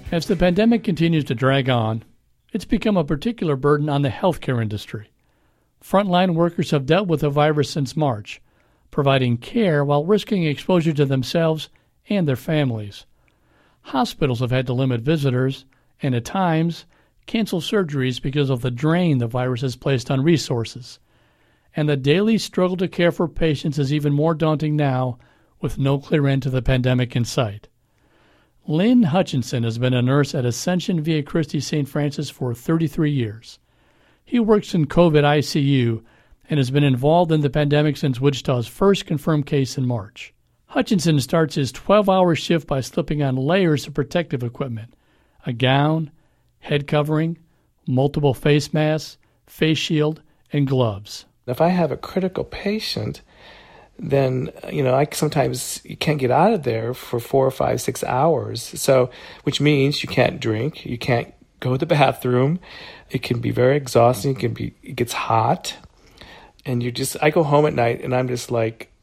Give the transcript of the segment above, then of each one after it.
As the pandemic continues to drag on, it's become a particular burden on the healthcare industry. Frontline workers have dealt with the virus since March, providing care while risking exposure to themselves and their families. Hospitals have had to limit visitors and, at times, cancel surgeries because of the drain the virus has placed on resources. And the daily struggle to care for patients is even more daunting now, with no clear end to the pandemic in sight. Lynn Hutchinson has been a nurse at Ascension Via Christi St. Francis for 33 years. He works in COVID ICU and has been involved in the pandemic since Wichita's first confirmed case in March. Hutchinson starts his 12-hour shift by slipping on layers of protective equipment, a gown, head covering, multiple face masks, face shield, and gloves. If I have a critical patient, then, I sometimes you can't get out of there for 4 or 5, 6 hours. So, which means you can't drink, you can't go to the bathroom. It can be very exhausting. It gets hot. And I go home at night and I'm just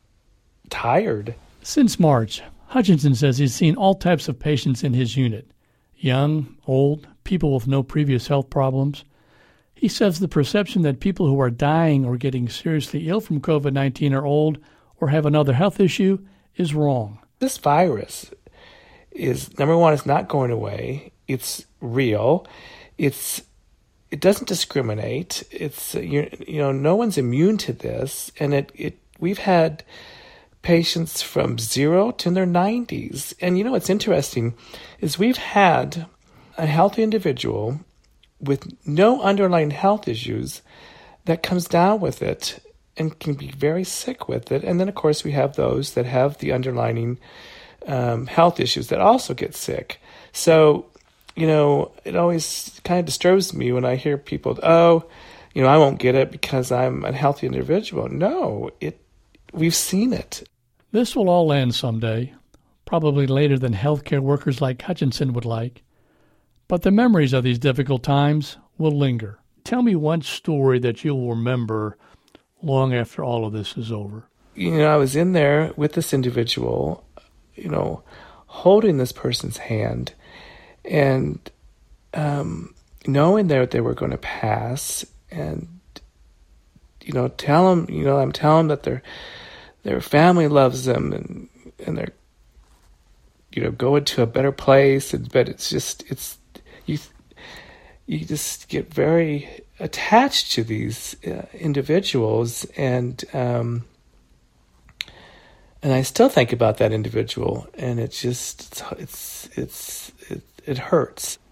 tired. Since March, Hutchinson says he's seen all types of patients in his unit. Young, old, people with no previous health problems. He says the perception that people who are dying or getting seriously ill from COVID-19 are old or have another health issue is wrong. This virus is, number one, it's not going away. It's real. It doesn't discriminate. It's, no one's immune to this. And we've had patients from 0 to their 90s. And what's interesting is we've had a healthy individual with no underlying health issues that comes down with it and can be very sick with it. And then, of course, we have those that have the underlying health issues that also get sick. So, it always kind of disturbs me when I hear people, I won't get it because I'm a healthy individual. No, we've seen it. This will all end someday, probably later than healthcare workers like Hutchinson would like. But the memories of these difficult times will linger. Tell me one story that you'll remember long after all of this is over. I was in there with this individual, holding this person's hand and knowing that they were going to pass and, I'm telling them that their family loves them and they're, going to a better place. But it's just, you just get very attached to these individuals, and I still think about that individual, and it hurts.